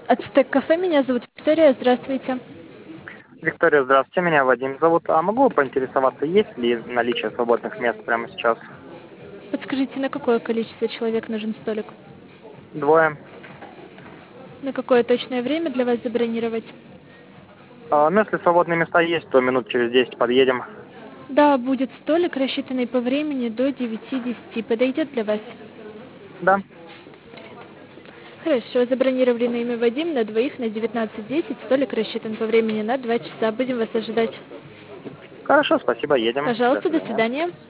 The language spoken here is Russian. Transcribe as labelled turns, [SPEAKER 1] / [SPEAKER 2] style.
[SPEAKER 1] Ацтек кафе, меня зовут Виктория, здравствуйте.
[SPEAKER 2] Виктория, здравствуйте, меня Вадим зовут. А могу поинтересоваться, есть ли наличие свободных мест прямо сейчас?
[SPEAKER 1] Подскажите, на какое количество человек нужен столик?
[SPEAKER 2] Двое.
[SPEAKER 1] На какое точное время для вас забронировать?
[SPEAKER 2] Ну, если свободные места есть, то минут через 10 подъедем.
[SPEAKER 1] Да, будет столик, рассчитанный по времени до 9:10. Подойдет для вас?
[SPEAKER 2] Да,
[SPEAKER 1] Хорошо, забронировали на имя Вадим на двоих на 19:10. Столик рассчитан по времени на 2 часа. Будем вас ожидать.
[SPEAKER 2] хорошо, спасибо, едем. До
[SPEAKER 1] Пожалуйста, до
[SPEAKER 2] свидания.
[SPEAKER 1] свидания.